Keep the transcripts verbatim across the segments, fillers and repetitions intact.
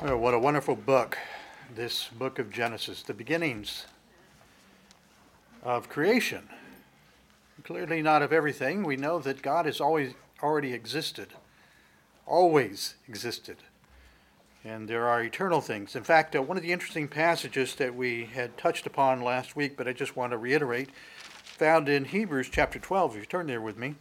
Oh, what a wonderful book, this book of Genesis, the beginnings of creation. Clearly not of everything. We know that God has always already existed, always existed. And there are eternal things. In fact, uh, one of the interesting passages that we had touched upon last week, but I just want to reiterate, found in Hebrews chapter twelve, if you turn there with me,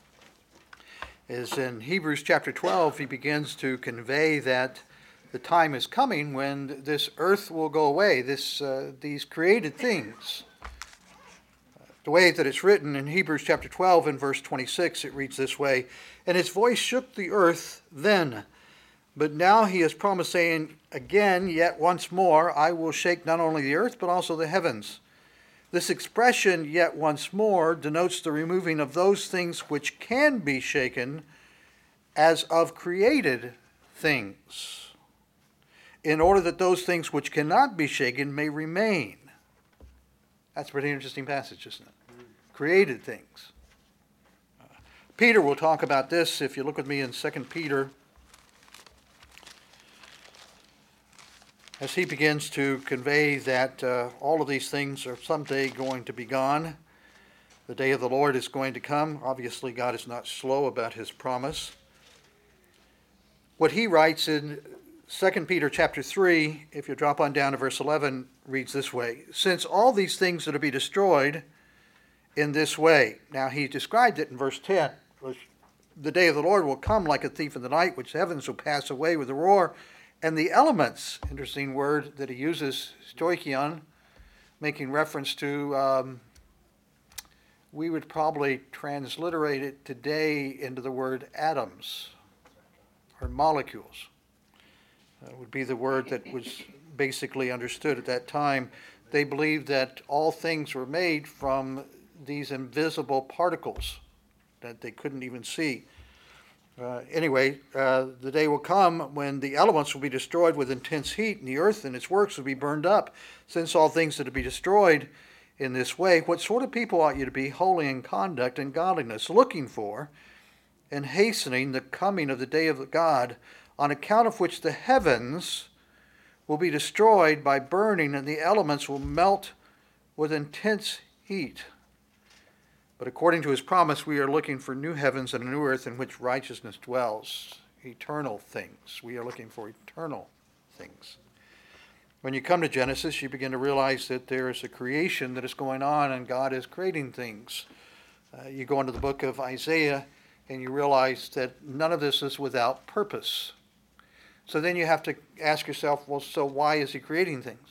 is in Hebrews chapter twelve, he begins to convey that the time is coming when this earth will go away, this uh, these created things. The way that it's written in Hebrews chapter twelve and verse twenty-six, it reads this way, "And his voice shook the earth then, but now he has promised, saying, again, yet once more, I will shake not only the earth, but also the heavens." This expression, yet once more, denotes the removing of those things which can be shaken as of created things, in order that those things which cannot be shaken may remain. That's a pretty interesting passage, isn't it? Created things. Uh, Peter will talk about this if you look with me in Second Peter, as he begins to convey that uh, all of these things are someday going to be gone. The day of the Lord is going to come. Obviously, God is not slow about his promise. What he writes in Second Peter chapter three, if you drop on down to verse eleven, reads this way, "Since all these things are to be destroyed in this way." Now he described it in verse ten. "The day of the Lord will come like a thief in the night, which heavens will pass away with a roar, and the elements," interesting word that he uses, stoichion, making reference to, um, we would probably transliterate it today into the word atoms or molecules. That would be the word that was basically understood at that time. They believed that all things were made from these invisible particles that they couldn't even see. Uh, anyway, uh, the day will come when the elements will be destroyed with intense heat, and the earth and its works will be burned up. Since all things are to be destroyed in this way, what sort of people ought you to be, holy in conduct and godliness, looking for and hastening the coming of the day of God, on account of which the heavens will be destroyed by burning, and the elements will melt with intense heat. But according to his promise, we are looking for new heavens and a new earth in which righteousness dwells. Eternal things. We are looking for eternal things. When you come to Genesis, you begin to realize that there is a creation that is going on, and God is creating things. Uh, you go into the book of Isaiah, and you realize that none of this is without purpose. So then you have to ask yourself, well, so why is he creating things?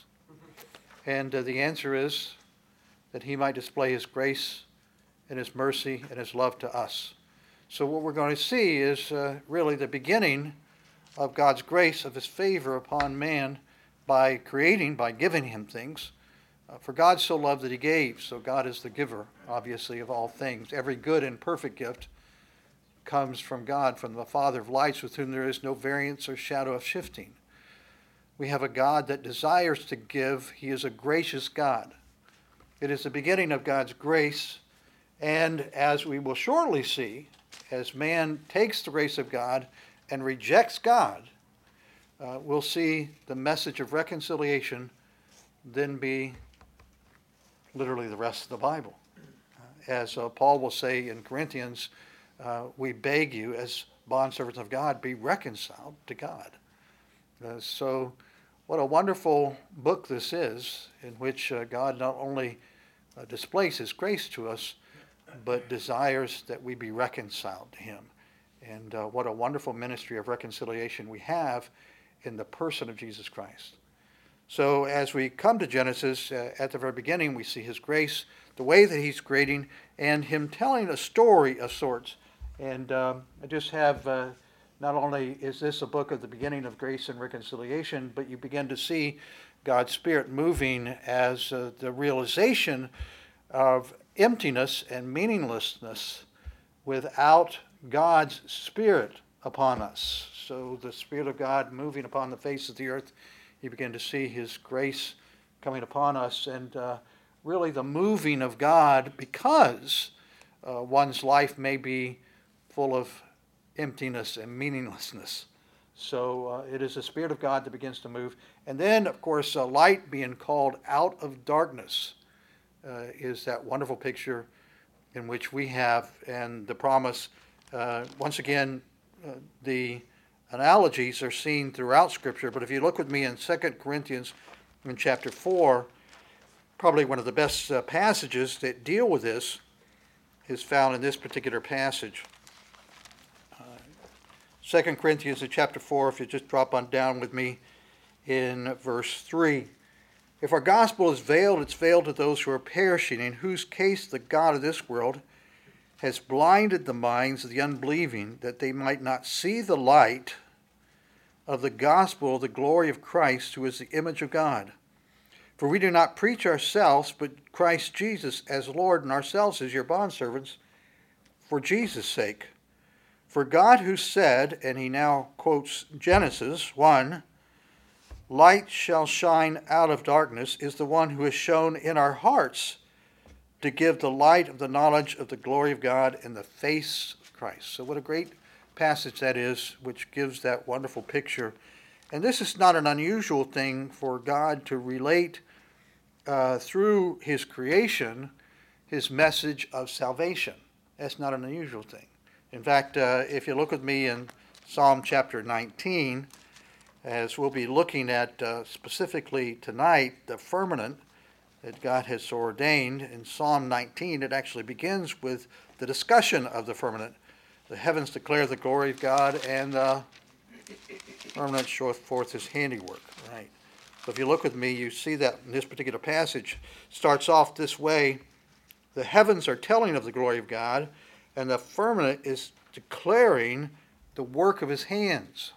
And uh, the answer is that he might display his grace and his mercy and his love to us. So what we're going to see is uh, really the beginning of God's grace, of his favor upon man by creating, by giving him things. Uh, for God so loved that he gave, so God is the giver, obviously, of all things. Every good and perfect gift comes from God, from the Father of lights, with whom there is no variance or shadow of shifting. We have a God that desires to give. He is a gracious God. It is the beginning of God's grace, and as we will shortly see, as man takes the grace of God and rejects God, uh, we'll see the message of reconciliation then be literally the rest of the Bible. Uh, as uh, Paul will say in Corinthians, Uh, we beg you, as bondservants of God, be reconciled to God. Uh, so what a wonderful book this is, in which uh, God not only uh, displays his grace to us, but desires that we be reconciled to him. And uh, what a wonderful ministry of reconciliation we have in the person of Jesus Christ. So as we come to Genesis, uh, at the very beginning, we see his grace, the way that he's creating, and him telling a story of sorts. And um, I just have, uh, not only is this a book of the beginning of grace and reconciliation, but you begin to see God's Spirit moving as uh, the realization of emptiness and meaninglessness without God's Spirit upon us. So the Spirit of God moving upon the face of the earth, you begin to see his grace coming upon us, and uh, really the moving of God, because uh, one's life may be full of emptiness and meaninglessness. So uh, it is the Spirit of God that begins to move. And then, of course, uh, light being called out of darkness uh, is that wonderful picture in which we have, and the promise, uh, once again, uh, the analogies are seen throughout Scripture. But if you look with me in Second Corinthians in chapter four, probably one of the best uh, passages that deal with this is found in this particular passage. Uh, Second Corinthians in chapter four, if you just drop on down with me in verse three. If our gospel is veiled, it's veiled to those who are perishing, in whose case the God of this world has blinded the minds of the unbelieving, that they might not see the light of the gospel of the glory of Christ, who is the image of God. For we do not preach ourselves, but Christ Jesus as Lord, and ourselves as your bondservants, for Jesus' sake. For God, who said, and he now quotes Genesis one, light shall shine out of darkness, is the one who has shone in our hearts to give the light of the knowledge of the glory of God in the face of Christ. So what a great passage that is, which gives that wonderful picture. And this is not an unusual thing for God to relate uh, through his creation, his message of salvation. That's not an unusual thing. In fact, uh, if you look with me in Psalm chapter nineteen, as we'll be looking at uh, specifically tonight, the firmament that God has ordained. In Psalm nineteen, it actually begins with the discussion of the firmament. The heavens declare the glory of God, and the firmament showeth forth his handiwork. Right. So if you look with me, you see that in this particular passage starts off this way. The heavens are telling of the glory of God, and the firmament is declaring the work of his hands.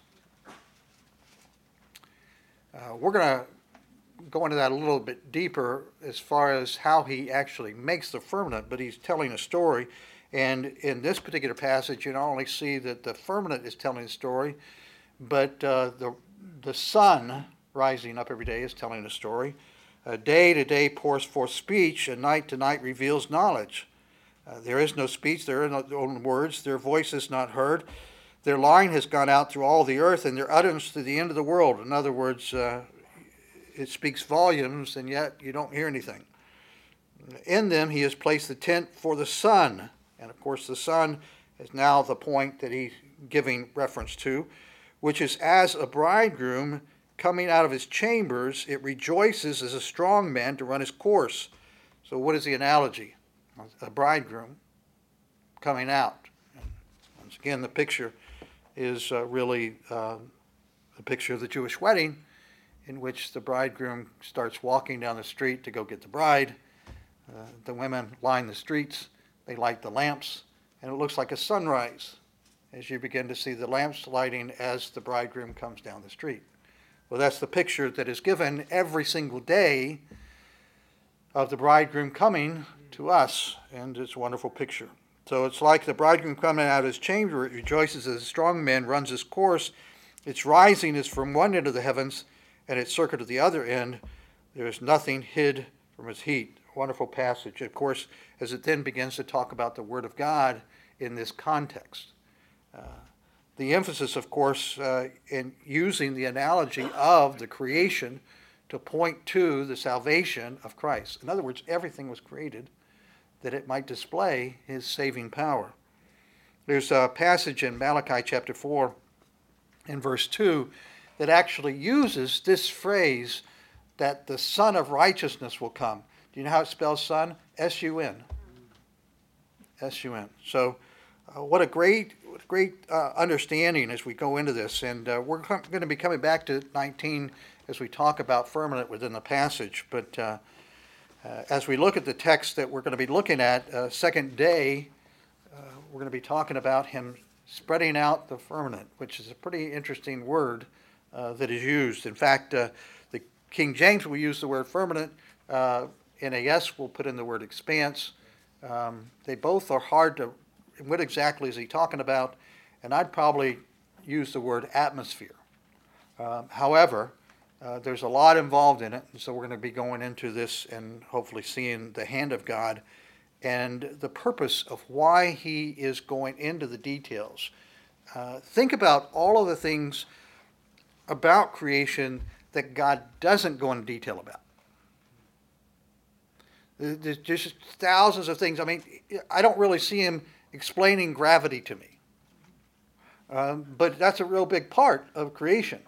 Uh, we're going to go into that a little bit deeper as far as how he actually makes the firmament, but he's telling a story. And in this particular passage, you not only see that the firmament is telling a story, but uh, the, the sun rising up every day is telling a story. Uh, day to day pours forth speech, and night to night reveals knowledge. Uh, there is no speech, there are no words, their voice is not heard. Their line has gone out through all the earth, and their utterance to the end of the world. In other words, uh, it speaks volumes, and yet you don't hear anything. In them he has placed the tent for the sun. And of course the sun is now the point that he's giving reference to, which is as a bridegroom coming out of his chambers, it rejoices as a strong man to run his course. So what is the analogy? A bridegroom coming out. Once again, the picture is uh, really uh, a picture of the Jewish wedding, in which the bridegroom starts walking down the street to go get the bride. Uh, the women line the streets, they light the lamps, and it looks like a sunrise as you begin to see the lamps lighting as the bridegroom comes down the street. Well, that's the picture that is given every single day of the bridegroom coming to us, and it's a wonderful picture. So it's like the bridegroom coming out of his chamber, it rejoices as a strong man runs his course. Its rising is from one end of the heavens, and its circuit at the other end. There is nothing hid from his heat. Wonderful passage, of course, as it then begins to talk about the Word of God in this context. Uh, the emphasis, of course, uh, in using the analogy of the creation to point to the salvation of Christ. In other words, everything was created that it might display his saving power. There's a passage in Malachi chapter four in verse two that actually uses this phrase that the Son of Righteousness will come. Do you know how it spells son? S U N. S U N. So uh, what a great great uh, understanding as we go into this. And uh, we're com- going to be coming back to nineteen as we talk about firmament within the passage. But uh, uh, as we look at the text that we're going to be looking at, uh, second day, uh, we're going to be talking about him spreading out the firmament, which is a pretty interesting word uh, that is used. In fact, uh, the King James will use the word firmament. Uh, N A S will put in the word expanse. Um, they both are hard to, what exactly is he talking about? And I'd probably use the word atmosphere. Um, however, uh, there's a lot involved in it, and so we're going to be going into this and hopefully seeing the hand of God and the purpose of why he is going into the details. Uh, think about all of the things about creation that God doesn't go into detail about. There's just thousands of things. I mean, I don't really see him explaining gravity to me. Um, but that's a real big part of creation.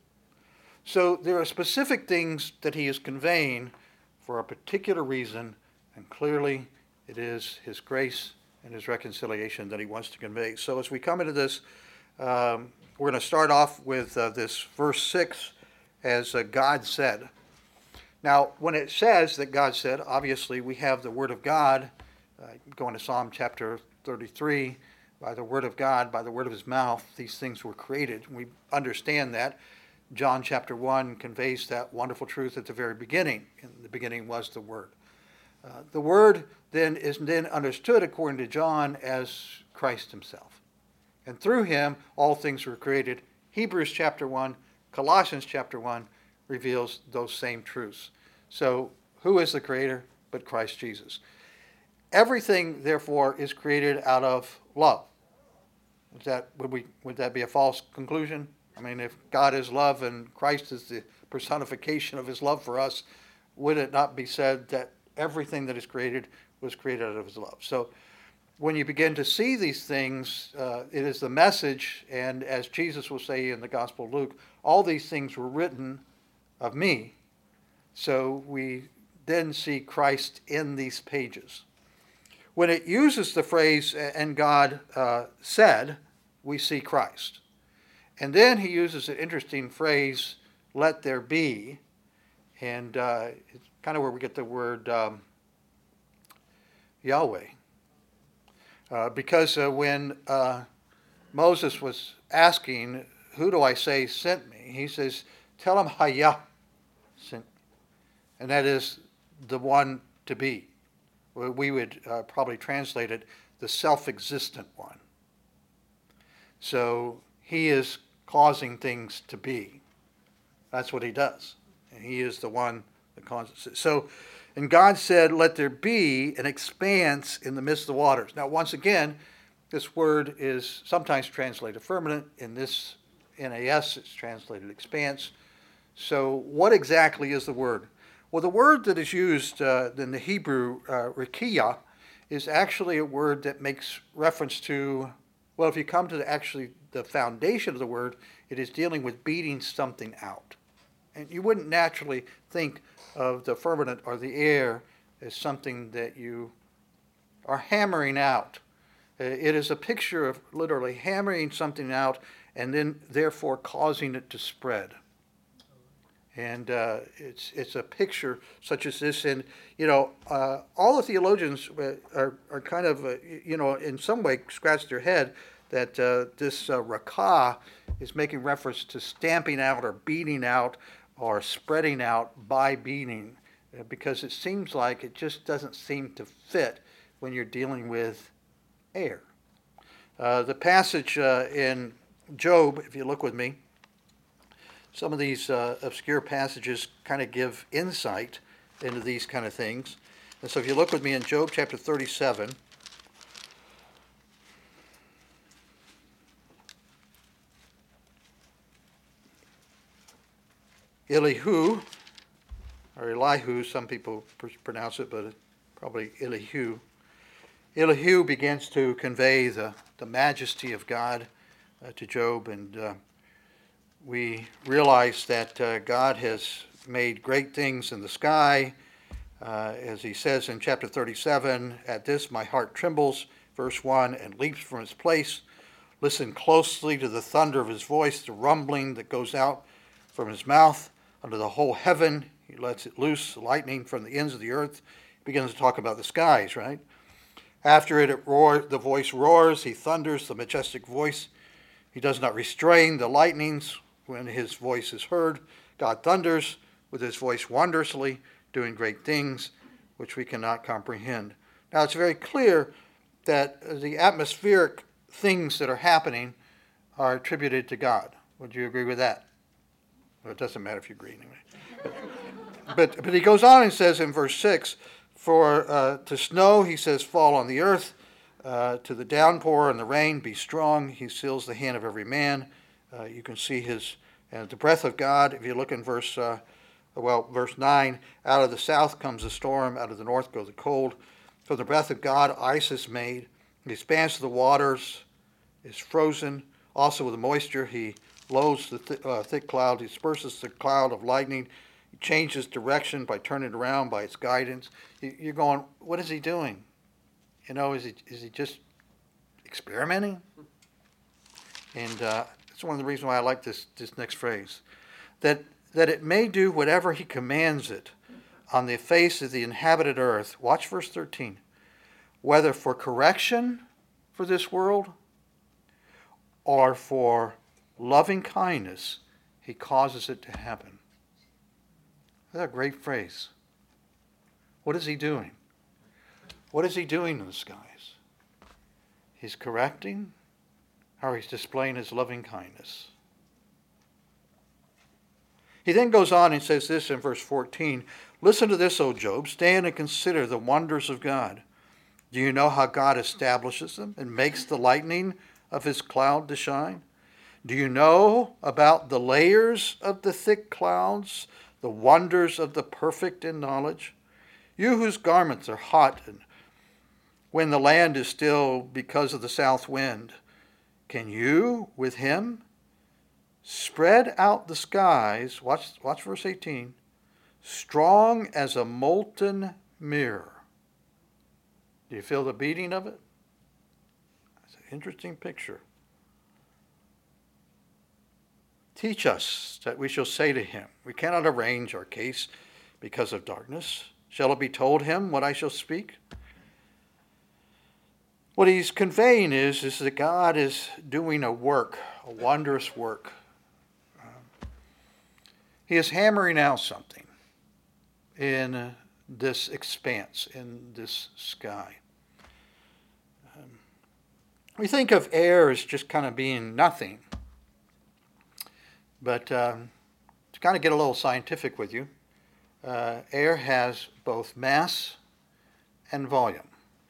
So there are specific things that he is conveying for a particular reason, and clearly it is his grace and his reconciliation that he wants to convey. So as we come into this, um, we're going to start off with uh, this verse six, as uh, God said. Now, when it says that God said, obviously we have the Word of God, uh, going to Psalm chapter thirty-three, by the Word of God, by the word of his mouth, these things were created. We understand that. John chapter one conveys that wonderful truth at the very beginning. In the beginning was the Word. Uh, the Word then is then understood, according to John, as Christ himself. And through him, all things were created. Hebrews chapter one, Colossians chapter one reveals those same truths. So, who is the creator but Christ Jesus? Everything, therefore, is created out of love. Is that, would we, would that be a false conclusion? I mean, if God is love and Christ is the personification of his love for us, would it not be said that everything that is created was created out of his love? So when you begin to see these things, uh, it is the message, and as Jesus will say in the Gospel of Luke, all these things were written of me. So we then see Christ in these pages. When it uses the phrase, and God uh, said, we see Christ. And then he uses an interesting phrase, let there be. And uh, it's kind of where we get the word um, Yahweh. Uh, because uh, when uh, Moses was asking, who do I say sent me? He says, tell him Hayah sent me. And that is the one to be. We would uh, probably translate it, the self-existent one. So he is causing things to be. That's what he does. And he is the one that causes it. So, and God said, let there be an expanse in the midst of the waters. Now, once again, this word is sometimes translated firmament. In this N A S, it's translated expanse. So what exactly is the word? Well, the word that is used uh, in the Hebrew, uh, rikiah, is actually a word that makes reference to, well, if you come to the, actually the foundation of the word, it is dealing with beating something out. And you wouldn't naturally think of the firmament or the air as something that you are hammering out. Uh, it is a picture of literally hammering something out and then therefore causing it to spread. And uh, it's it's a picture such as this, and you know, uh, all the theologians are are kind of uh, you know in some way scratch their head that uh, this uh, rakah is making reference to stamping out or beating out or spreading out by beating, uh, because it seems like it just doesn't seem to fit when you're dealing with air. Uh, the passage uh, in Job, if you look with me. Some of these uh, obscure passages kind of give insight into these kind of things. And so if you look with me in Job chapter thirty-seven, Elihu, or Elihu, some people pr- pronounce it, but it's probably Elihu. Elihu begins to convey the, the majesty of God uh, to Job, and uh, we realize that uh, God has made great things in the sky. Uh, as he says in chapter thirty-seven, at this my heart trembles, verse one, and leaps from its place. Listen closely to the thunder of his voice, the rumbling that goes out from his mouth. Under the whole heaven, he lets it loose, the lightning from the ends of the earth. He begins to talk about the skies, right? After it, it roar, the voice roars, he thunders, the majestic voice. He does not restrain the lightnings when his voice is heard. God thunders with his voice wondrously, doing great things which we cannot comprehend. Now, it's very clear that the atmospheric things that are happening are attributed to God. Would you agree with that? Well, it doesn't matter if you agree anyway. But, but, but he goes on and says in verse six, for uh, to snow, he says, fall on the earth. Uh, to the downpour and the rain, be strong. He seals the hand of every man. Uh, you can see his And the breath of God, if you look in verse, uh, well, verse nine, out of the south comes the storm, out of the north goes the cold. From the breath of God, ice is made. The expanse of the waters is frozen. Also with the moisture, he blows the th- uh, thick cloud, he disperses the cloud of lightning. He changes direction by turning it around by its guidance. You're going, what is he doing? You know, is he, is he just experimenting? And uh, that's one of the reasons why I like this, this next phrase. That, that it may do whatever he commands it on the face of the inhabited earth. Watch verse thirteen. Whether for correction for this world or for loving kindness, he causes it to happen. That's a great phrase. What is he doing? What is he doing in the skies? He's correcting, or he's displaying his loving kindness. He then goes on and says this in verse fourteen, listen to this, O Job, stand and consider the wonders of God. Do you know how God establishes them and makes the lightning of his cloud to shine? Do you know about the layers of the thick clouds, the wonders of the perfect in knowledge? You whose garments are hot, and when the land is still because of the south wind, can you, with him, spread out the skies, watch, watch verse eighteen, strong as a molten mirror? Do you feel the beating of it? It's an interesting picture. Teach us that we shall say to him, we cannot arrange our case because of darkness. Shall it be told him what I shall speak? What he's conveying is, is that God is doing a work, a wondrous work. Um, he is hammering out something in uh, this expanse, in this sky. Um, we think of air as just kind of being nothing. But um, to kind of get a little scientific with you, uh, air has both mass and volume.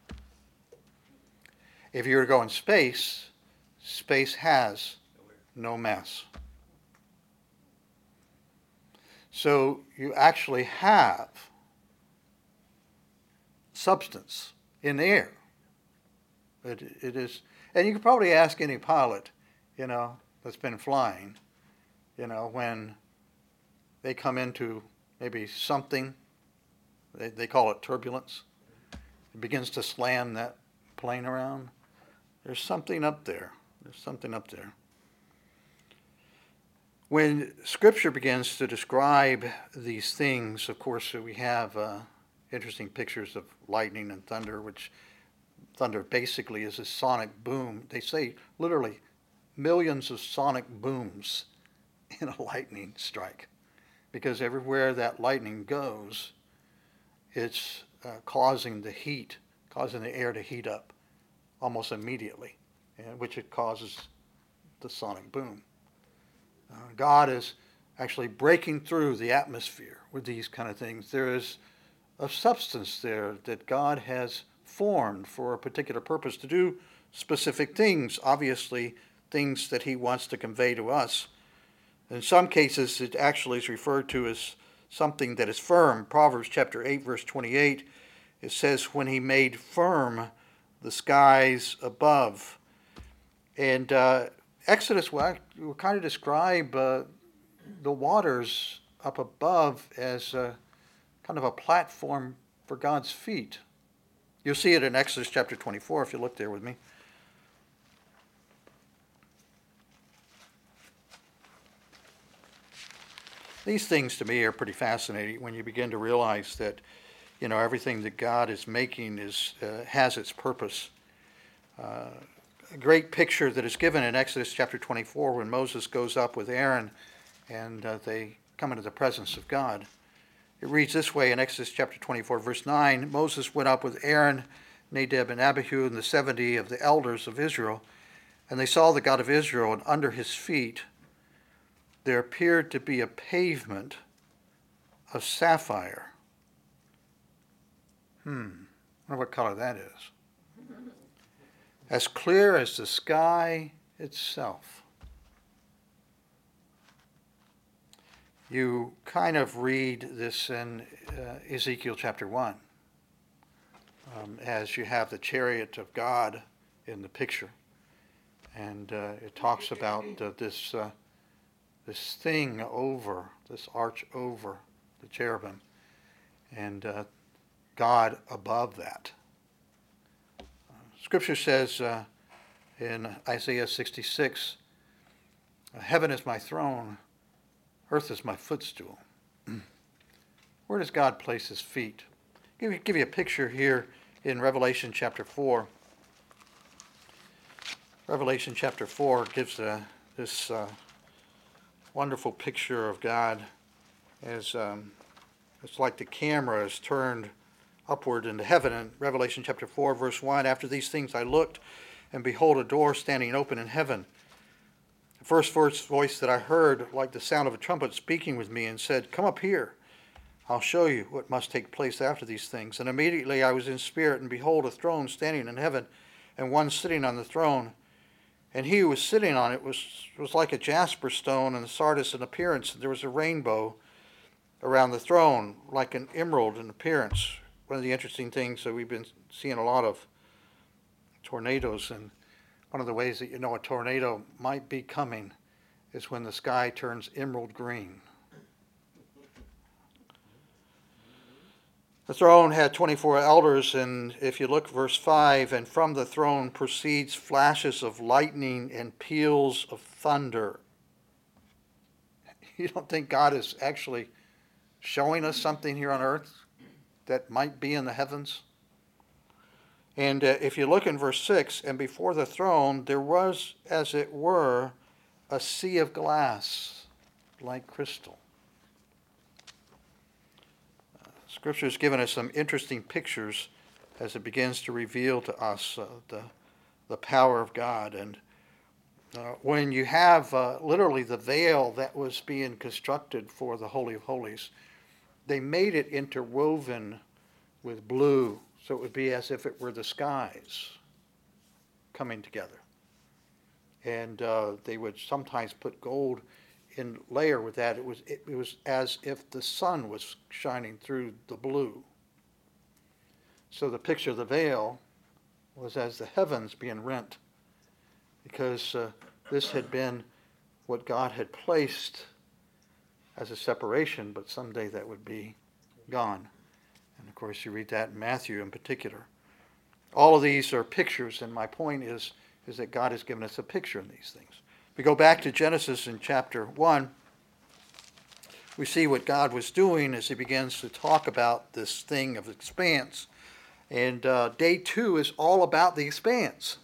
If you were to go in space, space has no mass. So you actually have substance in the air. It, it is, and you could probably ask any pilot, you know, that's been flying, you know, when they come into maybe something, they, they call it turbulence, it begins to slam that plane around. There's something up there. There's something up there. When Scripture begins to describe these things, of course, we have uh, interesting pictures of lightning and thunder, which thunder basically is a sonic boom. They say literally millions of sonic booms in a lightning strike, because everywhere that lightning goes, it's uh, causing the heat, causing the air to heat up almost immediately, and which it causes the sonic boom. Uh, God is actually breaking through the atmosphere with these kind of things. There is a substance there that God has formed for a particular purpose to do specific things, obviously things that he wants to convey to us. In some cases, it actually is referred to as something that is firm. Proverbs chapter eight, verse twenty-eight, it says, when he made firm the skies above. And uh, Exodus will, will kind of describe uh, the waters up above as a, kind of a platform for God's feet. You'll see it in Exodus chapter twenty-four if you look there with me. These things to me are pretty fascinating when you begin to realize that, you know, everything that God is making is uh, has its purpose. Uh, a great picture that is given in Exodus chapter twenty-four when Moses goes up with Aaron and uh, they come into the presence of God. It reads this way in Exodus chapter twenty-four, verse nine, Moses went up with Aaron, Nadab, and Abihu, and the seventy of the elders of Israel, and they saw the God of Israel, and under his feet there appeared to be a pavement of sapphire. Hmm, I wonder what color that is. As clear as the sky itself. you kind of read this in uh, Ezekiel chapter one, um, as you have the chariot of God in the picture. And uh, it talks about uh, this uh, this thing over, this arch over the cherubim, and uh, God above that. Uh, Scripture says uh, in Isaiah sixty-six, heaven is my throne, earth is my footstool. Where does God place his feet? I'll give you, give you a picture here in Revelation chapter four. Revelation chapter four gives uh, this uh, wonderful picture of God as um, it's like the camera is turned upward into heaven. In Revelation chapter four, verse one, after these things I looked, and behold, a door standing open in heaven. The first voice that I heard, like the sound of a trumpet, speaking with me, and said, come up here. I'll show you what must take place after these things. And immediately I was in spirit, and behold, a throne standing in heaven, and one sitting on the throne. And he who was sitting on it was, was like a jasper stone and sardius in appearance. And there was a rainbow around the throne, like an emerald in appearance. One of the interesting things that we've been seeing a lot of tornadoes, and one of the ways that you know a tornado might be coming is when the sky turns emerald green. The throne had twenty-four elders, and if you look verse five, and from the throne proceeds flashes of lightning and peals of thunder. You don't think God is actually showing us something here on earth that might be in the heavens? And uh, if you look in verse six, and before the throne there was, as it were, a sea of glass like crystal. Scripture has given us some interesting pictures as it begins to reveal to us uh, the, the power of God. And uh, when you have uh, literally the veil that was being constructed for the Holy of Holies, they made it interwoven with blue, so it would be as if it were the skies coming together. And uh, they would sometimes put gold in layer with that. It was it, it was as if the sun was shining through the blue. So the picture of the veil was as the heavens being rent, because uh, this had been what God had placed as a separation, but someday that would be gone. And of course you read that in Matthew in particular. All of these are pictures, and my point is, is that God has given us a picture in these things. We go back to Genesis in chapter one. We see what God was doing as he begins to talk about this thing of expanse. And uh, day two is all about the expanse.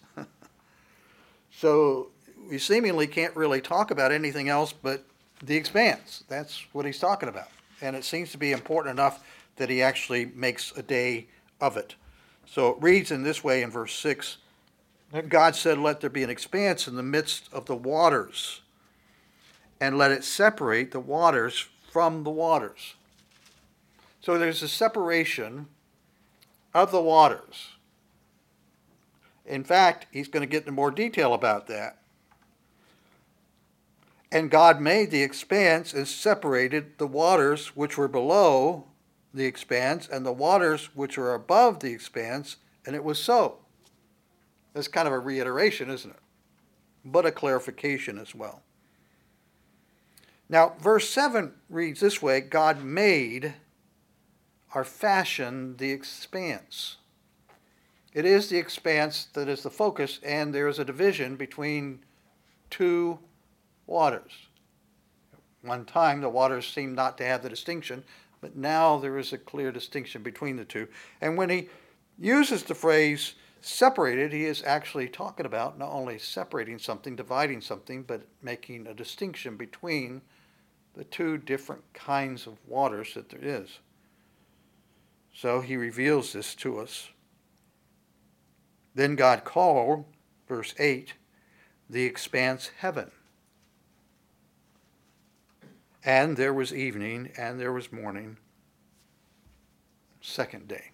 So we seemingly can't really talk about anything else but the expanse. That's what he's talking about. And it seems to be important enough that he actually makes a day of it. So it reads in this way in verse six. God said, let there be an expanse in the midst of the waters, and let it separate the waters from the waters. So there's a separation of the waters. In fact, he's going to get into more detail about that. And God made the expanse and separated the waters which were below the expanse and the waters which were above the expanse, and it was so. That's kind of a reiteration, isn't it? But a clarification as well. Now, verse seven reads this way, God made or fashioned the expanse. It is the expanse that is the focus, and there is a division between two waters. One time the waters seemed not to have the distinction, but now there is a clear distinction between the two. And when he uses the phrase separated, he is actually talking about not only separating something, dividing something, but making a distinction between the two different kinds of waters that there is. So he reveals this to us. Then God called, verse eight, the expanse heaven. And there was evening, and there was morning, second day.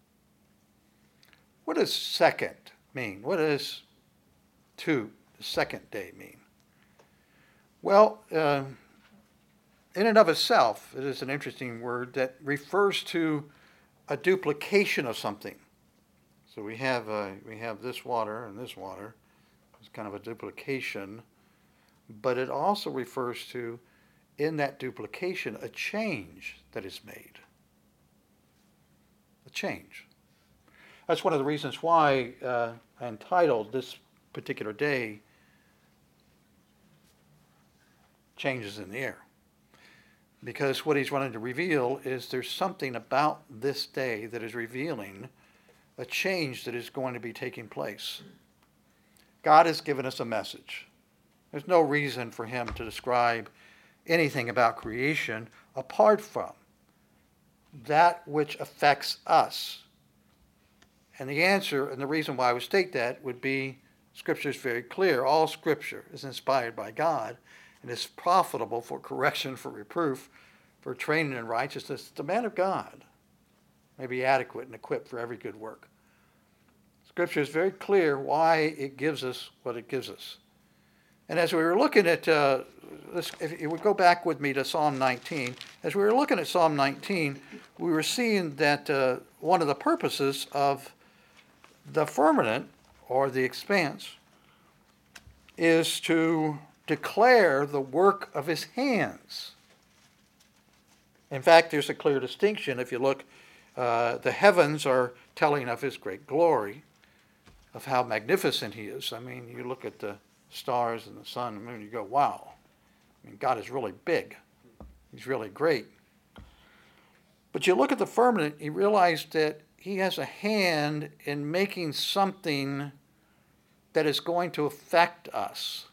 What does second mean? What does two, the second day, mean? Well, uh, in and of itself, it is an interesting word that refers to a duplication of something. So we have uh, we have this water and this water. It's kind of a duplication, but it also refers to, in that duplication, a change that is made. A change. That's one of the reasons why uh, I entitled this particular day, Changes in the Air. Because what he's wanting to reveal is there's something about this day that is revealing a change that is going to be taking place. God has given us a message. There's no reason for him to describe anything about creation apart from that which affects us. And the answer, and the reason why I would state that, would be Scripture is very clear. All Scripture is inspired by God and is profitable for correction, for reproof, for training in righteousness. The man of God may be adequate and equipped for every good work. Scripture is very clear why it gives us what it gives us. And as we were looking at, uh, this, if you would go back with me to Psalm nineteen, as we were looking at Psalm nineteen, we were seeing that uh, one of the purposes of the firmament, or the expanse, is to declare the work of his hands. In fact, there's a clear distinction. If you look, uh, the heavens are telling of his great glory, of how magnificent he is. I mean, you look at the stars and the sun and the moon, you go, wow. I mean, God is really big. He's really great. But you look at the firmament, you realize that he has a hand in making something that is going to affect us.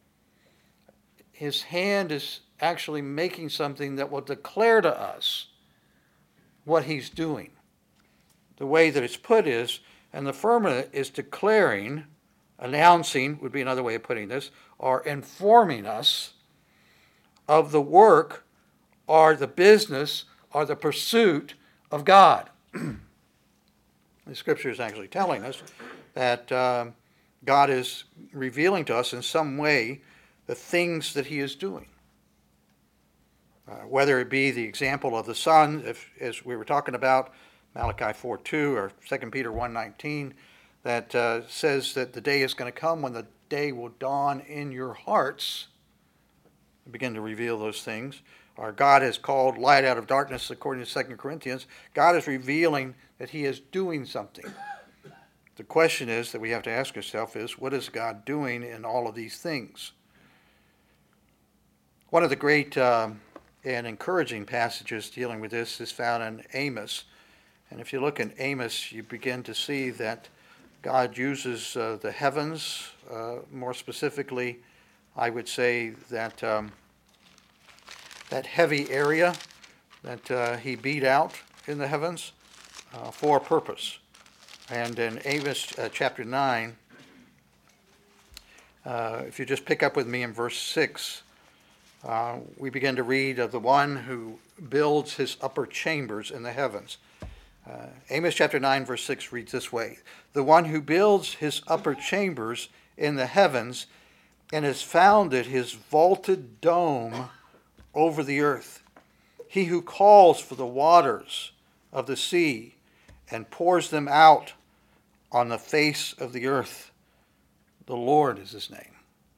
His hand is actually making something that will declare to us what he's doing. The way that it's put is, and the firmament is declaring, announcing would be another way of putting this, or informing us of the work or the business or the pursuit of God. The Scripture is actually telling us that um, God is revealing to us in some way the things that he is doing. Uh, whether it be the example of the sun, if, as we were talking about, Malachi four two or Second Peter one nineteen, that uh, says that the day is going to come when the day will dawn in your hearts, and begin to reveal those things. Or God has called light out of darkness, according to Second Corinthians. God is revealing that he is doing something. The question is that we have to ask ourselves is, what is God doing in all of these things? One of the great um, and encouraging passages dealing with this is found in Amos. And if you look in Amos, you begin to see that God uses uh, the heavens. Uh, more specifically, I would say that um, that heavy area that uh, he beat out in the heavens uh, for a purpose. And in Amos uh, chapter nine, uh, if you just pick up with me in verse six, uh, we begin to read of the one who builds his upper chambers in the heavens. Uh, Amos chapter nine, verse six reads this way: the one who builds his upper chambers in the heavens and has founded his vaulted dome over the earth. He who calls for the waters of the sea and pours them out on the face of the earth. The Lord is his name.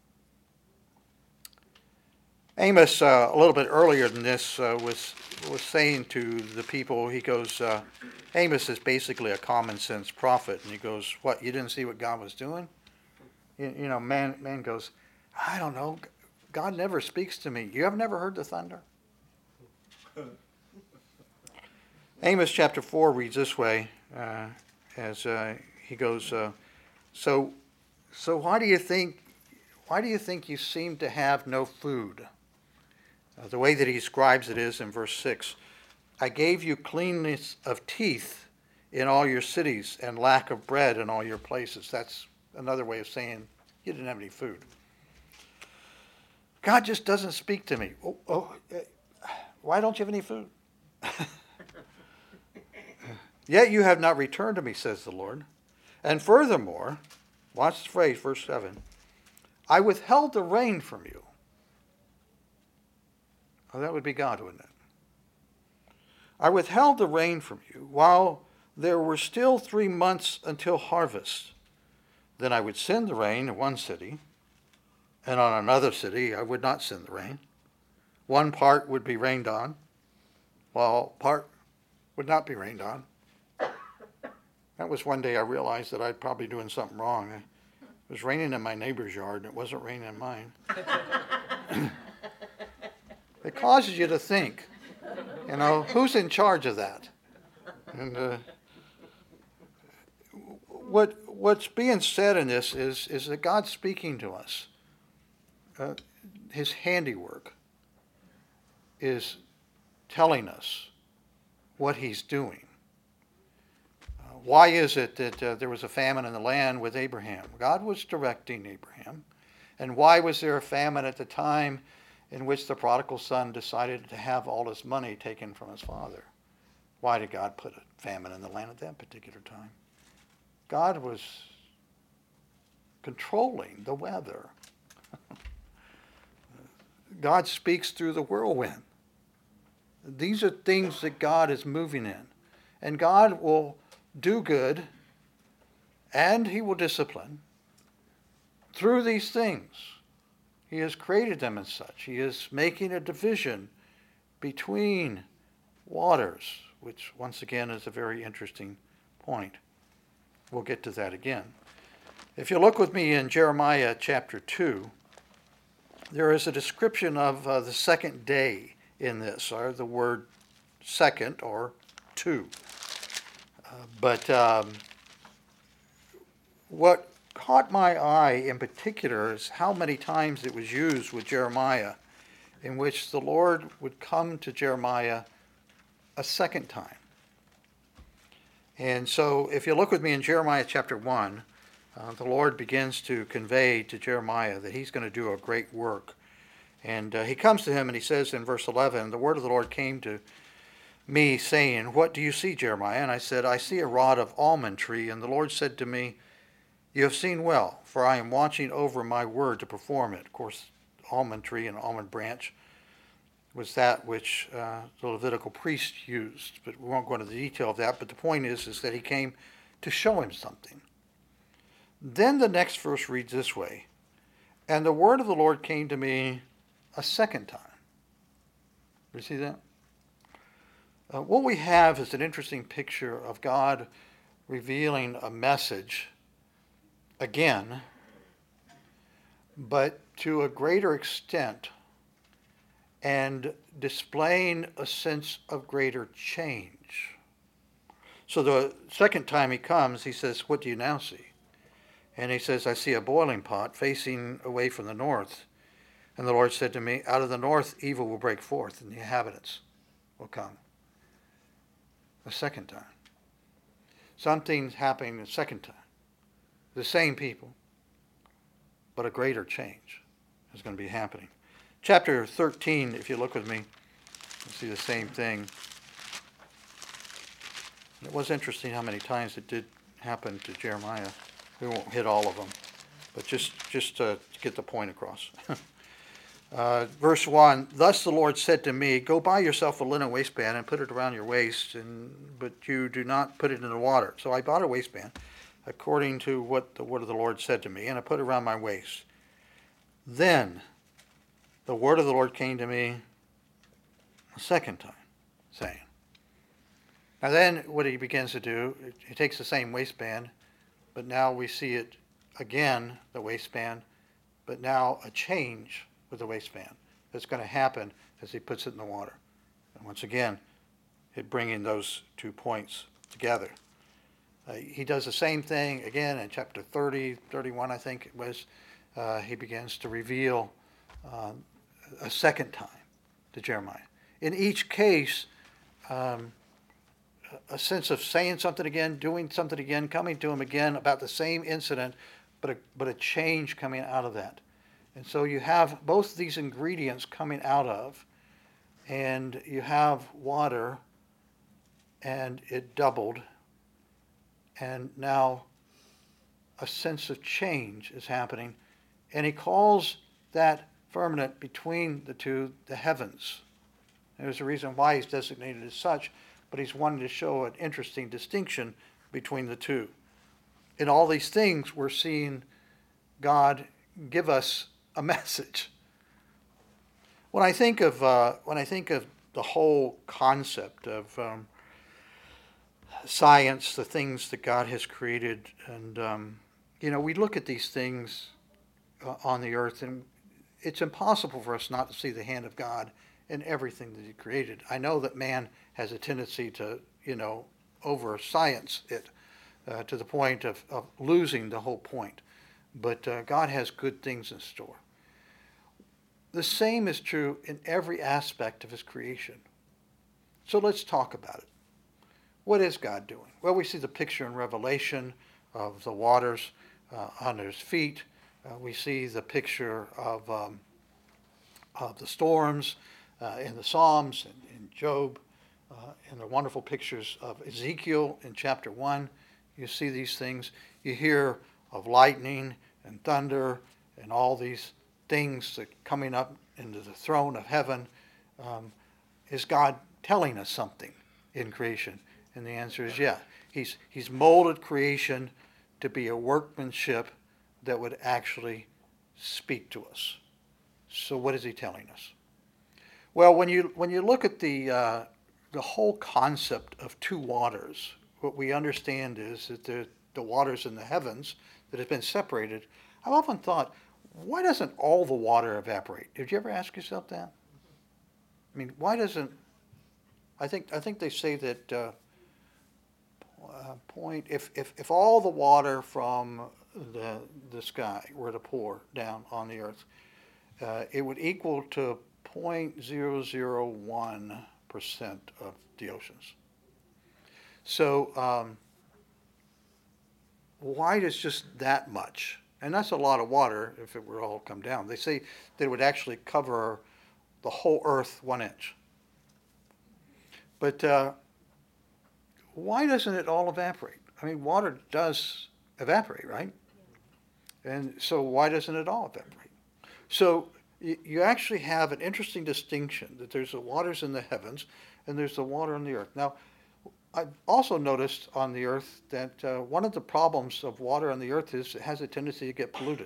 Amos, uh, a little bit earlier than this, uh, was was saying to the people, he goes, uh, Amos is basically a common sense prophet. And he goes, what, you didn't see what God was doing? You, you know, man, man goes, I don't know. God never speaks to me. You have never heard the thunder? Amos chapter four reads this way, uh, as uh, he goes, uh, so, so why do you think, why do you think you seem to have no food? Uh, the way that he describes it is in verse six, I gave you cleanness of teeth in all your cities and lack of bread in all your places. That's another way of saying you didn't have any food. God just doesn't speak to me. Oh, oh, why don't you have any food? Yet you have not returned to me, says the Lord. And furthermore, watch the phrase, verse seven, I withheld the rain from you. Well, that would be God, wouldn't it? I withheld the rain from you while there were still three months until harvest. Then I would send the rain in one city, and on another city I would not send the rain. One part would be rained on, while part would not be rained on. That was one day I realized that I'd probably doing something wrong. It was raining in my neighbor's yard, and it wasn't raining in mine. It causes you to think, you know, who's in charge of that? And uh, what what's being said in this is, is that God's speaking to us. Uh, his handiwork is telling us what he's doing. Uh, why is it that uh, there was a famine in the land with Abraham? God was directing Abraham. And why was there a famine at the time in which the prodigal son decided to have all his money taken from his father? Why did God put a famine in the land at that particular time? God was controlling the weather. God speaks through the whirlwind. These are things that God is moving in. And God will do good and he will discipline through these things. He has created them as such. He is making a division between waters, which once again is a very interesting point. We'll get to that again. If you look with me in Jeremiah chapter two, there is a description of uh, the second day in this, or the word second or two. Uh, but um, what caught my eye in particular is how many times it was used with Jeremiah, in which the Lord would come to Jeremiah a second time. And so if you look with me in Jeremiah chapter one, uh, the Lord begins to convey to Jeremiah that he's going to do a great work. And uh, he comes to him and he says in verse eleven, the word of the Lord came to me saying, what do you see, Jeremiah? And I said, I see a rod of almond tree. And the Lord said to me, you have seen well, for I am watching over my word to perform it. Of course, almond tree and almond branch was that which uh, the Levitical priest used. But we won't go into the detail of that. But the point is, is that he came to show him something. Then the next verse reads this way, and the word of the Lord came to me a second time. You see that? Uh, what we have is an interesting picture of God revealing a message again, but to a greater extent, and displaying a sense of greater change. So the second time he comes, he says, what do you now see? And he says, I see a boiling pot facing away from the north. And the Lord said to me, out of the north evil will break forth, and the inhabitants will come. A second time. Something's happening a second time. The same people, but a greater change is going to be happening. Chapter thirteen, if you look with me, you'll see the same thing. It was interesting how many times it did happen to Jeremiah. We won't hit all of them, but just, just to get the point across. uh, verse one, thus the Lord said to me, go buy yourself a linen waistband and put it around your waist, and but you do not put it in the water. So I bought a waistband according to what the word of the Lord said to me, and I put it around my waist. Then the word of the Lord came to me a second time, saying. Now then what he begins to do, he takes the same waistband, but now we see it again, the waistband, but now a change with the waistband that's going to happen as he puts it in the water. And once again, it bringing those two points together. Uh, he does the same thing again in chapter thirty, thirty-one, I think it was. Uh, he begins to reveal uh, a second time to Jeremiah. In each case, um, a sense of saying something again, doing something again, coming to him again about the same incident, but a, but a change coming out of that. And so you have both these ingredients coming out of, and you have water, and it doubled, and now a sense of change is happening. And he calls that firmament between the two the heavens. There's a reason why he's designated as such, but he's wanting to show an interesting distinction between the two. In all these things, we're seeing God give us a message. When I think of uh, when I think of the whole concept of um, science, the things that God has created, and um, you know, we look at these things uh, on the earth, and it's impossible for us not to see the hand of God in everything that He created. I know that man has a tendency to, you know, over science it uh, to the point of, of losing the whole point. But uh, God has good things in store. The same is true in every aspect of His creation. So let's talk about it. What is God doing? Well, we see the picture in Revelation of the waters uh, under His feet. Uh, we see the picture of, um, of the storms uh, in the Psalms and in Job, uh, and the wonderful pictures of Ezekiel in chapter one. You see these things. You hear of lightning and thunder and all these things that coming up into the throne of heaven. Um, is God telling us something in creation? And the answer is yeah. He's, he's molded creation to be a workmanship that would actually speak to us. So what is He telling us? Well, when you when you look at the uh, the whole concept of two waters, what we understand is that the, the waters in the heavens that have been separated. I've often thought, why doesn't all the water evaporate? Did you ever ask yourself that? I mean, why doesn't? I think I think they say that uh, uh, point if, if if all the water from the the sky were to pour down on the earth, uh, it would equal to zero point zero zero one percent of the oceans. So um, why does just that much? And that's a lot of water if it were all come down. They say that it would actually cover the whole earth one inch. But uh, why doesn't it all evaporate? I mean, water does evaporate, right? And so why doesn't it all evaporate? So y- you actually have an interesting distinction that there's the waters in the heavens and there's the water on the earth. Now, I've also noticed on the earth that uh, one of the problems of water on the earth is it has a tendency to get polluted.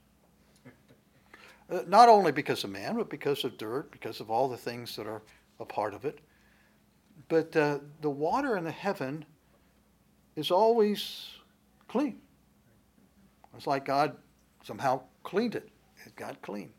Uh, not only because of man, but because of dirt, because of all the things that are a part of it. But uh, the water in the heaven is always clean. It's like God somehow cleaned it. It got clean.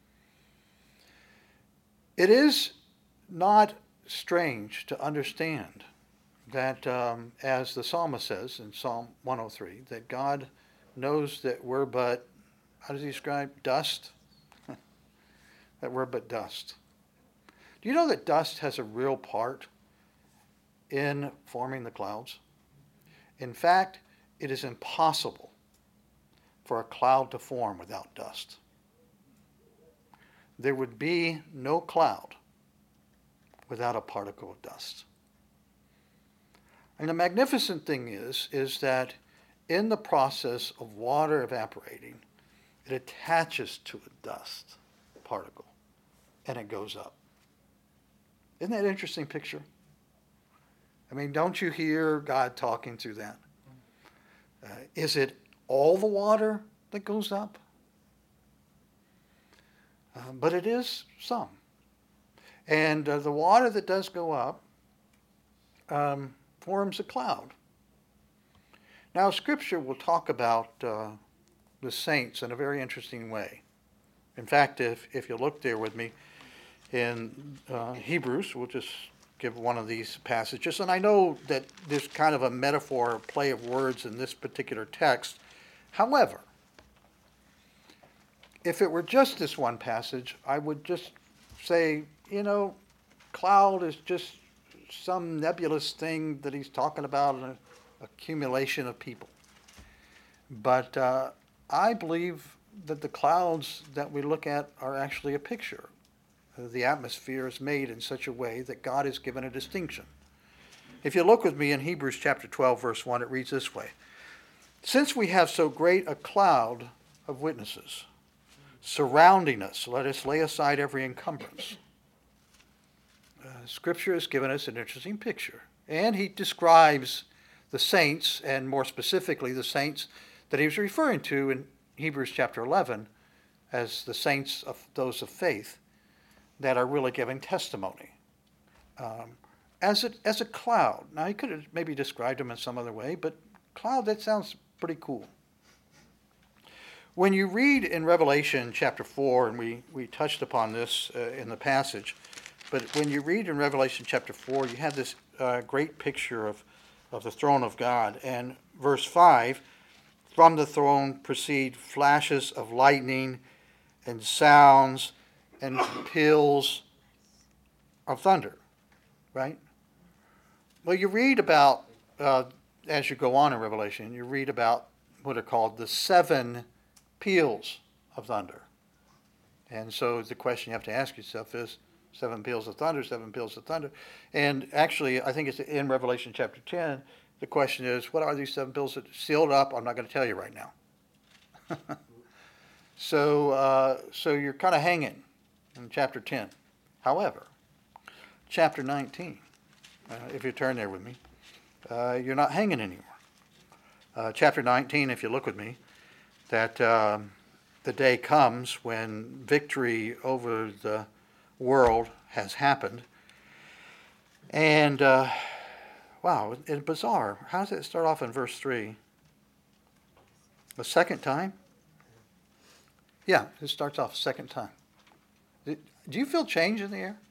It is not strange to understand that, um, as the psalmist says in Psalm one oh three, that God knows that we're but, how does he describe, dust? That we're but dust. Do you know that dust has a real part in forming the clouds? In fact, it is impossible for a cloud to form without dust. There would be no cloud without a particle of dust. And the magnificent thing is, is that in the process of water evaporating, it attaches to a dust particle and it goes up. Isn't that an interesting picture? I mean, don't you hear God talking through that? Uh, is it all the water that goes up? Uh, but it is some. And uh, the water that does go up um, forms a cloud. Now, Scripture will talk about uh, the saints in a very interesting way. In fact, if, if you look there with me in uh, Hebrews, we'll just give one of these passages. And I know that there's kind of a metaphor, play of words in this particular text. However, if it were just this one passage, I would just say, you know, cloud is just some nebulous thing that he's talking about, an accumulation of people. But uh, I believe that the clouds that we look at are actually a picture. The atmosphere is made in such a way that God has given a distinction. If you look with me in Hebrews chapter twelve, verse one, it reads this way. Since we have so great a cloud of witnesses surrounding us, let us lay aside every encumbrance. Uh, Scripture has given us an interesting picture. And he describes the saints, and more specifically the saints that he was referring to in Hebrews chapter eleven as the saints of those of faith that are really giving testimony. Um, as, a, as a cloud. Now, he could have maybe described them in some other way, but cloud, that sounds pretty cool. When you read in Revelation chapter four, and we, we touched upon this uh, in the passage, but when you read in Revelation chapter four, you have this uh, great picture of, of the throne of God. And verse five, from the throne proceed flashes of lightning and sounds and peals of thunder, right? Well, you read about, uh, as you go on in Revelation, you read about what are called the seven peals of thunder. And so the question you have to ask yourself is, seven peals of thunder, seven peals of thunder. And actually, I think it's in Revelation chapter ten, the question is, what are these seven peals that are sealed up? I'm not going to tell you right now. so, uh, so you're kind of hanging in chapter ten. However, chapter nineteen, uh, if you turn there with me, uh, you're not hanging anymore. Uh, chapter nineteen, if you look with me, that um, the day comes when victory over the world has happened. And, uh, wow, it's bizarre. How does it start off in verse three? A second time? Yeah, it starts off a second time. Do you feel change in the air?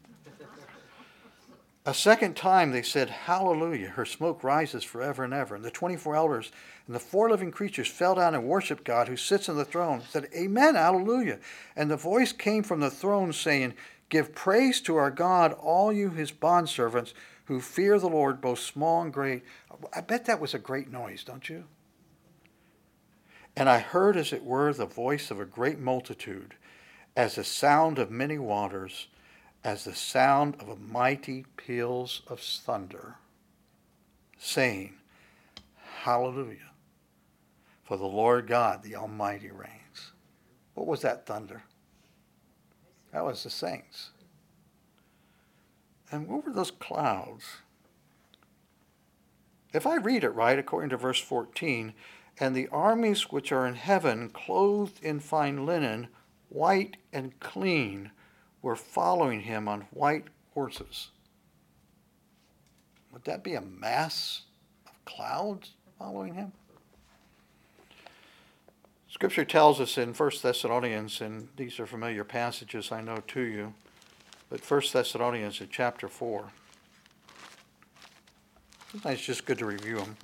A second time they said, Hallelujah, her smoke rises forever and ever. And the twenty-four elders and the four living creatures fell down and worshiped God who sits on the throne and said, Amen, Hallelujah. And the voice came from the throne saying, Give praise to our God, all you his bondservants who fear the Lord, both small and great. I bet that was a great noise, don't you? And I heard, as it were, the voice of a great multitude, as the sound of many waters, as the sound of a mighty peals of thunder, saying, Hallelujah, for the Lord God, the Almighty reigns. What was that thunder? That was the saints. And what were those clouds? If I read it right, according to verse fourteen, and the armies which are in heaven, clothed in fine linen, white and clean, were following him on white horses. Would that be a mass of clouds following him? Scripture tells us in First Thessalonians, and these are familiar passages I know to you, but First Thessalonians in chapter four. Sometimes it's just good to review them.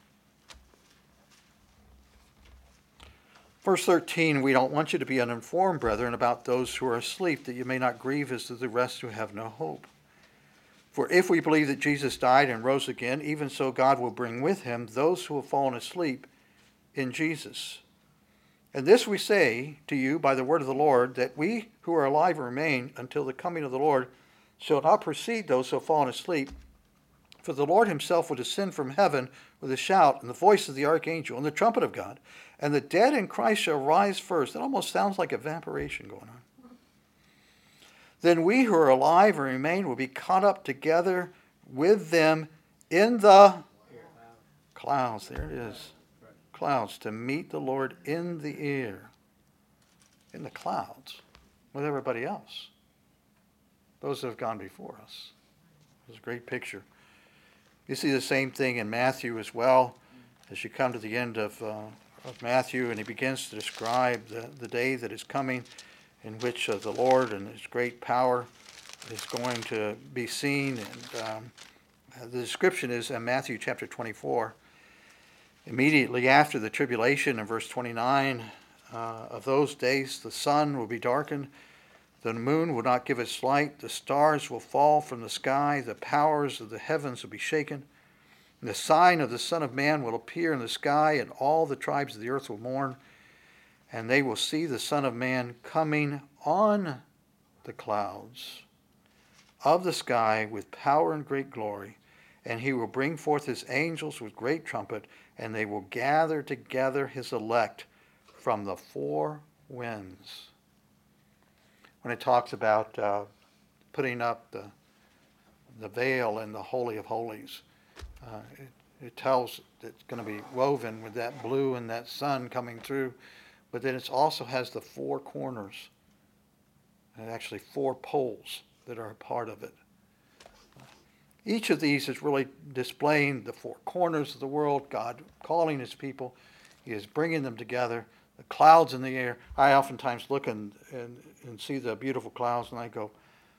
Verse thirteen, we don't want you to be uninformed, brethren, about those who are asleep, that you may not grieve as do the rest who have no hope. For if we believe that Jesus died and rose again, even so God will bring with him those who have fallen asleep in Jesus. And this we say to you by the word of the Lord, that we who are alive remain until the coming of the Lord shall not precede those who have fallen asleep. For the Lord himself will descend from heaven with a shout and the voice of the archangel and the trumpet of God. And the dead in Christ shall rise first. It almost sounds like evaporation going on. Then we who are alive and remain will be caught up together with them in the clouds. There it is. Clouds, to meet the Lord in the air. In the clouds. With everybody else. Those that have gone before us. It's a great picture. You see the same thing in Matthew as well. As you come to the end of... Uh, of Matthew, and he begins to describe the, the day that is coming in which uh, the Lord and his great power is going to be seen. And um, the description is in Matthew chapter twenty-four. Immediately after the tribulation, in verse twenty-nine, uh, of those days the sun will be darkened, the moon will not give its light, the stars will fall from the sky, the powers of the heavens will be shaken. And the sign of the Son of Man will appear in the sky, and all the tribes of the earth will mourn, and they will see the Son of Man coming on the clouds of the sky with power and great glory. And he will bring forth his angels with great trumpet, and they will gather together his elect from the four winds. When it talks about uh, putting up the the veil in the Holy of Holies. Uh, it, it tells it's going to be woven with that blue and that sun coming through, but then it also has the four corners, and actually four poles that are a part of it. Each of these is really displaying the four corners of the world, God calling his people. He is bringing them together. The clouds in the air. I oftentimes look and, and, and see the beautiful clouds, and I go,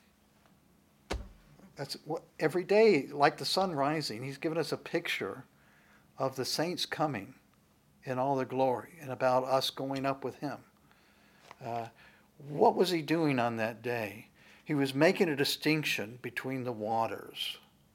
that's what, every day, like the sun rising, he's given us a picture of the saints coming in all their glory and about us going up with him. Uh, what was he doing on that day? He was making a distinction between the waters.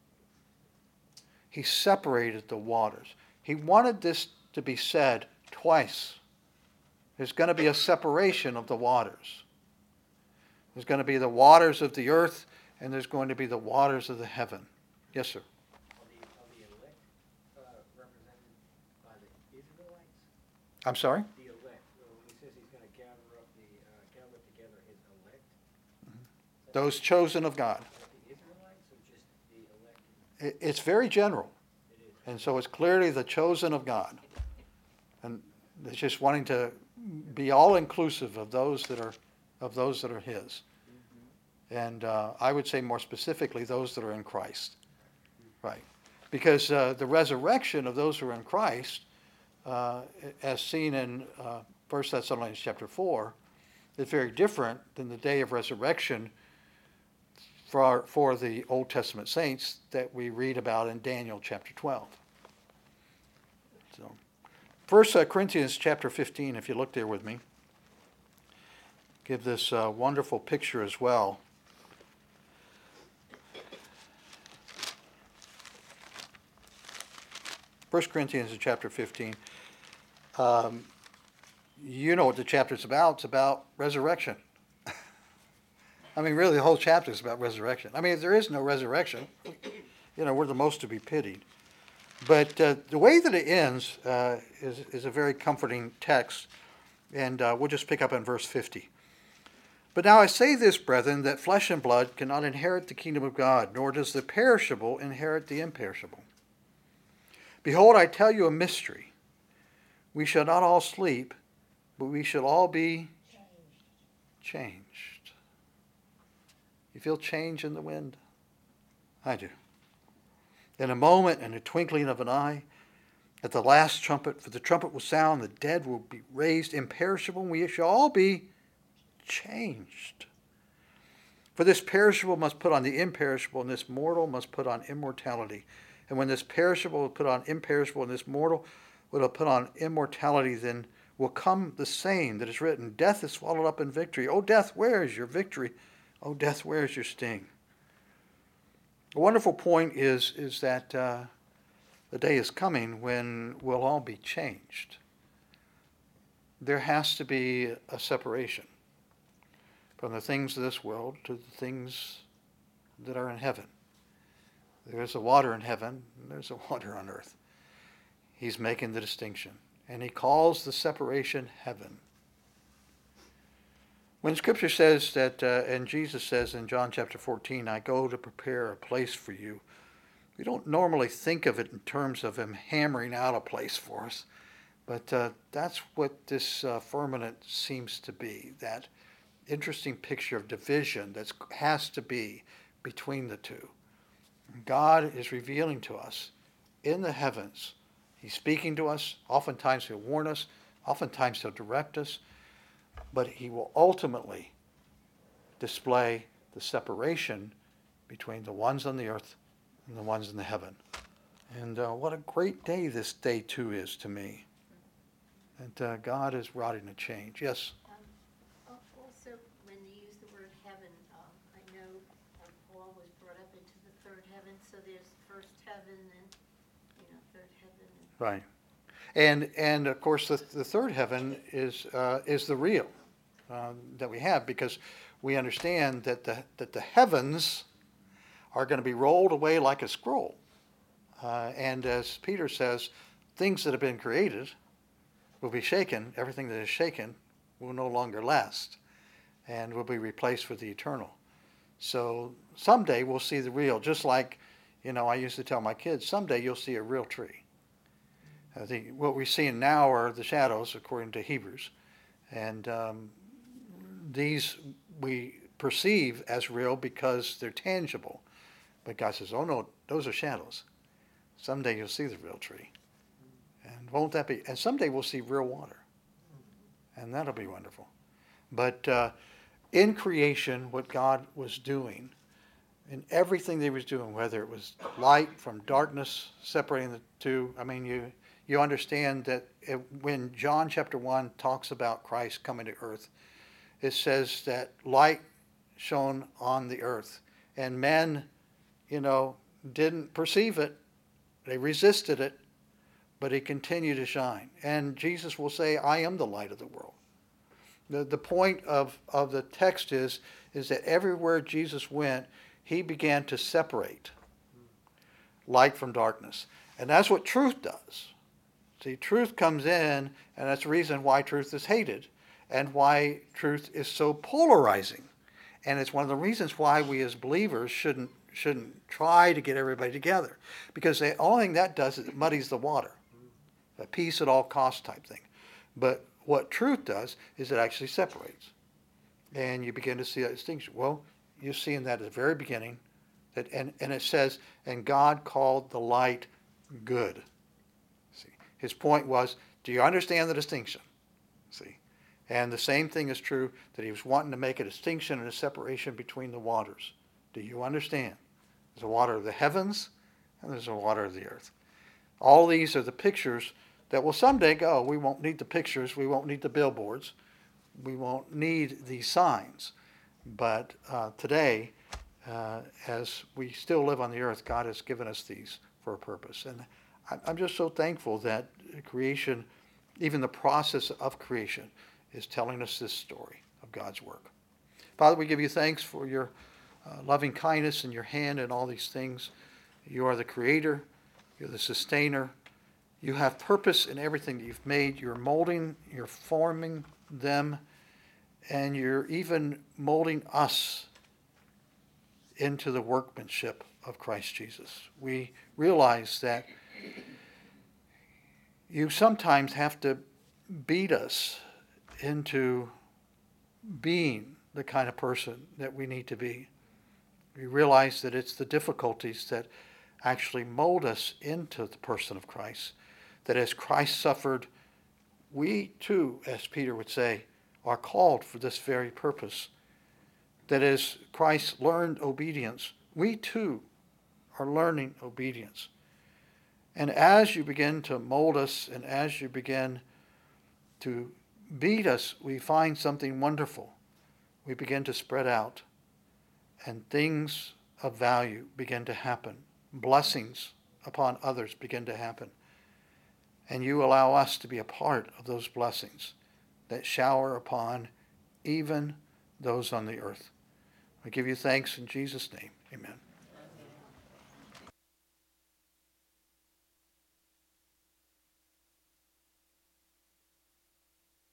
He separated the waters. He wanted this to be said twice. There's going to be a separation of the waters. There's going to be the waters of the earth, and there's going to be the waters of the heaven. Yes, sir. Are the, are the elect uh, represented by the Israelites? I'm sorry? The elect. When he says he's going to gather up the uh, gather together his elect. Mm-hmm. Those chosen of God. The Israelites or just the elect? It, it's very general. It is. And so it's clearly the chosen of God. And it's just wanting to be all inclusive of those that are of those that are his. Mm-hmm. And uh, I would say more specifically those that are in Christ. Mm-hmm. Right. Because uh, the resurrection of those who are in Christ, uh, as seen in uh, First Thessalonians chapter four, is very different than the day of resurrection for, our, for the Old Testament saints that we read about in Daniel chapter twelve. So, First Corinthians chapter fifteen, if you look there with me, give this uh, wonderful picture as well. First Corinthians chapter fifteen. Um, you know what the chapter's about. It's about resurrection. I mean, really, the whole chapter is about resurrection. I mean, if there is no resurrection, you know, we're the most to be pitied. But uh, the way that it ends uh, is, is a very comforting text, and uh, we'll just pick up in verse fifty. But now I say this, brethren, that flesh and blood cannot inherit the kingdom of God, nor does the perishable inherit the imperishable. Behold, I tell you a mystery. We shall not all sleep, but we shall all be changed. changed. You feel change in the wind? I do. In a moment, in a twinkling of an eye, at the last trumpet, for the trumpet will sound, the dead will be raised imperishable, and we shall all be changed. For this perishable must put on the imperishable, and this mortal must put on immortality. And when this perishable will put on imperishable, and this mortal will put on immortality, then will come the saying that is written, death is swallowed up in victory. O death, where is your victory? O death, where is your sting? A wonderful point is, is that uh, the day is coming when we'll all be changed. There has to be a separation from the things of this world to the things that are in heaven. There's a water in heaven, and there's a water on earth. He's making the distinction, and he calls the separation heaven. When Scripture says that, uh, and Jesus says in John chapter fourteen, I go to prepare a place for you, we don't normally think of it in terms of him hammering out a place for us, but uh, that's what this uh, firmament seems to be, that interesting picture of division that has to be between the two. God is revealing to us in the heavens. He's speaking to us. Oftentimes he'll warn us. Oftentimes he'll direct us. But he will ultimately display the separation between the ones on the earth and the ones in the heaven. And uh, what a great day this day too is to me. And uh, God is wrought a change. Yes? Um, also, when you use the word heaven, um, I know um, Paul was brought up into the third heaven, so there's first heaven and, you know, third heaven. And Right. And, and of course, the, the third heaven is, uh, is the real uh, that we have, because we understand that the, that the heavens are going to be rolled away like a scroll. Uh, and as Peter says, things that have been created will be shaken. Everything that is shaken will no longer last and will be replaced with the eternal. So someday we'll see the real, just like, you know, I used to tell my kids, someday you'll see a real tree. I think what we're seeing now are the shadows, according to Hebrews. And um, these we perceive as real because they're tangible. But God says, oh no, those are shadows. Someday you'll see the real tree. And won't that be? And someday we'll see real water. And that'll be wonderful. But uh, in creation, what God was doing, in everything that he was doing, whether it was light from darkness, separating the two, I mean, you you understand that it, when John chapter one talks about Christ coming to earth, it says that light shone on the earth. And men, you know, didn't perceive it. They resisted it, but it continued to shine. And Jesus will say, I am the light of the world. The, the point of, of the text is, is that everywhere Jesus went, he began to separate light from darkness. And that's what truth does. See, truth comes in, and that's the reason why truth is hated and why truth is so polarizing. And it's one of the reasons why we as believers shouldn't shouldn't try to get everybody together. Because the only thing that does is it muddies the water. A peace at all costs type thing. But what truth does is it actually separates. And you begin to see that distinction. Well, you're seeing that at the very beginning. That and, and it says, and God called the light good. See, his point was, do you understand the distinction? See, and the same thing is true that he was wanting to make a distinction and a separation between the waters. Do you understand? There's a water of the heavens and there's a water of the earth. All these are the pictures that will someday go. We won't need the pictures. We won't need the billboards. We won't need these signs. But uh, today, uh, as we still live on the earth, God has given us these for a purpose. And I'm just so thankful that creation, even the process of creation, is telling us this story of God's work. Father, we give you thanks for your uh, loving kindness and your hand and all these things. You are the creator. You're the sustainer. You have purpose in everything that you've made. You're molding, you're forming them, and you're even molding us into the workmanship of Christ Jesus. We realize that you sometimes have to beat us into being the kind of person that we need to be. We realize that it's the difficulties that actually mold us into the person of Christ. That as Christ suffered, we too, as Peter would say, are called for this very purpose. That as Christ learned obedience, we too are learning obedience. And as you begin to mold us and as you begin to beat us, we find something wonderful. We begin to spread out and things of value begin to happen. Blessings upon others begin to happen. And you allow us to be a part of those blessings that shower upon even those on the earth. We give you thanks in Jesus' name. Amen.